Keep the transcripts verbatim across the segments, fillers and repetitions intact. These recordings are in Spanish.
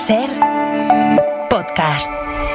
Ser Podcast.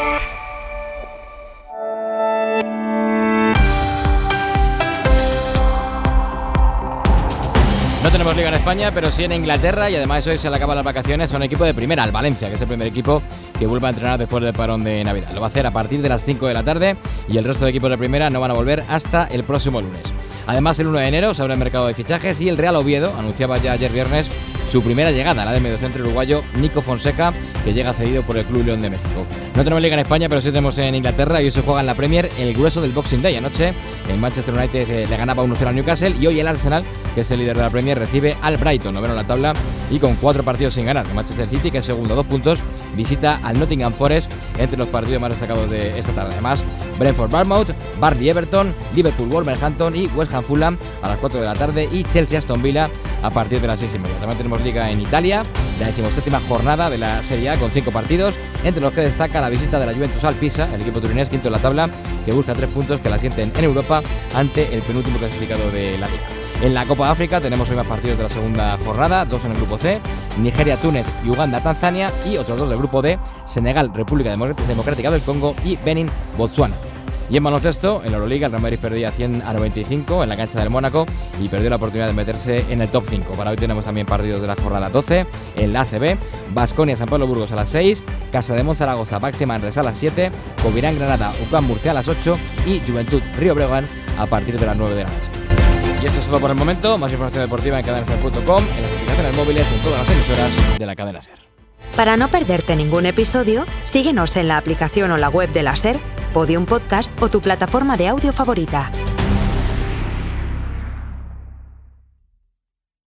No tenemos liga en España, pero sí en Inglaterra, y además hoy se le acaban las vacaciones a un equipo de primera, al Valencia, que es el primer equipo que vuelve a entrenar después del parón de Navidad. Lo va a hacer a partir de las cinco de la tarde y el resto de equipos de primera no van a volver hasta el próximo lunes. Además, el uno de enero se abre el mercado de fichajes y el Real Oviedo anunciaba ya ayer viernes su primera llegada, la del mediocentro uruguayo Nico Fonseca, que llega cedido por el Club León de México. No tenemos liga en España, pero sí tenemos en Inglaterra, y hoy se juega en la Premier el grueso del Boxing Day. Anoche el Manchester United eh, le ganaba uno cero al Newcastle, y hoy el Arsenal, que es el líder de la Premier, recibe al Brighton, noveno en la tabla y con cuatro partidos sin ganar. El Manchester City, que es segundo a dos puntos, visita al Nottingham Forest entre los partidos más destacados de esta tarde. Además, Brentford Bournemouth, Burnley Everton, Liverpool Wolverhampton y West Ham Fulham a las cuatro de la tarde, y Chelsea Aston Villa a partir de las seis y media. También tenemos liga en Italia, la decimoséptima jornada de la Serie A con cinco partidos, entre los que destaca la visita de la Juventus al Pisa, el equipo turinés quinto en la tabla, que busca tres puntos que la sienten en Europa ante el penúltimo clasificado de la liga. En la Copa de África tenemos hoy más partidos de la segunda jornada, dos en el grupo C, Nigeria, Túnez y Uganda, Tanzania, y otros dos del grupo D, Senegal, República Democrática del Congo y Benin, Botsuana. Y en baloncesto, en la Euroliga, el Real Madrid perdía cien a noventa y cinco en la cancha del Mónaco y perdió la oportunidad de meterse en el top cinco. Para hoy tenemos también partidos de la jornada doce, en la A C B, Baskonia San Pablo Burgos a las seis, Casa de Monzaragoza, Baxi Manresa a las siete, Covirán Granada, U C A M Murcia a las ocho y Juventud Río Breogán a partir de las nueve de la noche. Y esto es todo por el momento. Más información deportiva en cadena ser punto com, en las aplicaciones móviles y en todas las emisoras de la cadena SER. Para no perderte ningún episodio, síguenos en la aplicación o la web de la SER, Podium Podcast o tu plataforma de audio favorita.